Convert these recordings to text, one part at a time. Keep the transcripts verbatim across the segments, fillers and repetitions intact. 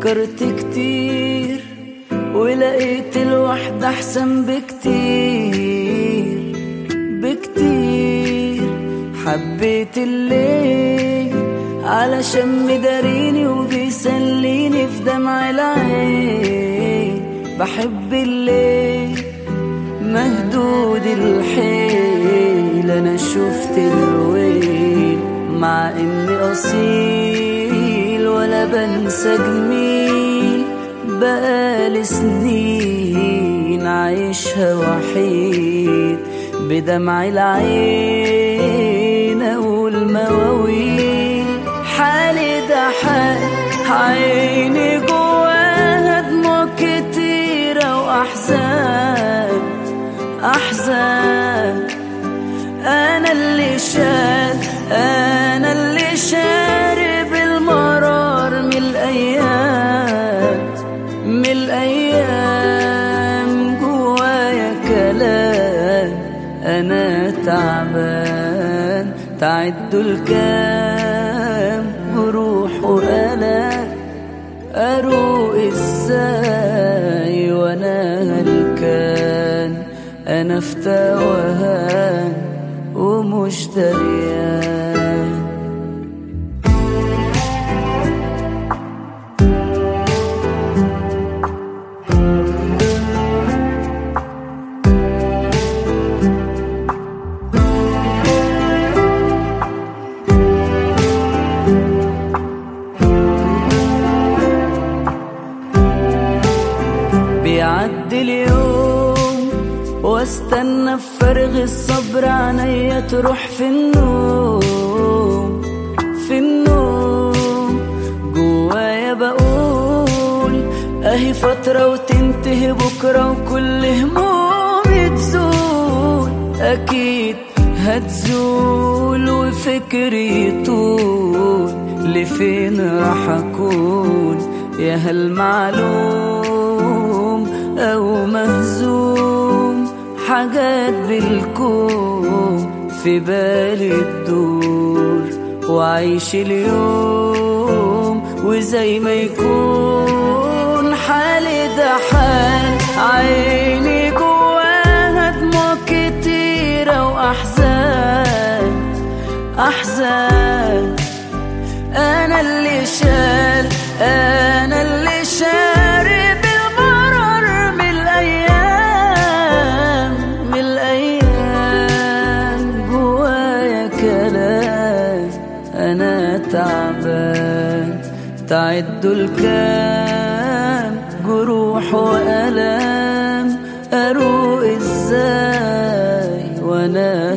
فكرت كتير ولقيت الوحدة أحسن بكتير بكتير. حبيت الليل علشان مداريني وبيسليني في دمع العين. بحب الليل مهدود الحيل، أنا شفت الويل مع إني أصيل ولا بنسى جميل. بقالي سنين عايشها وحيد بدمع العين والمواويل. حالي ده حال عيني جواها دموع كتيرة وأحزان أحزان. أنا اللي شال أنا اللي شارب المرار من الأيام من الأيام. جوايا كلام أنا تعبان، تعدوا الكام جروح وآلام. أروق إزاي وأنا هلكان، أنا في توهان ومش دريان. بيعدي اليوم واستنى بفارغ الصبر عينيا تروح في النوم في النوم. جوايا بقول اهي فترة وتنتهي بكرة وكل همومي تزول. اكيد هتزول وفكري يطول، لفين راح اكون يا هل معلوم او مهزوم. حاجات بالكون في بالي تدور، وعيش اليوم وزي ما يكون. حالي ده حال عيني جواها دموع كتيرة وأحزان أحزان. أنا اللي شال أنا اللي شارب المرار من الأيام من الأيام. جوايا كلام أنا تعبان، تعدوا الكام جروح وآلام. أروق إزاي وأنا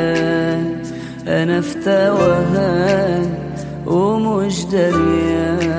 هلكان، أنا في توهان ومش دريان.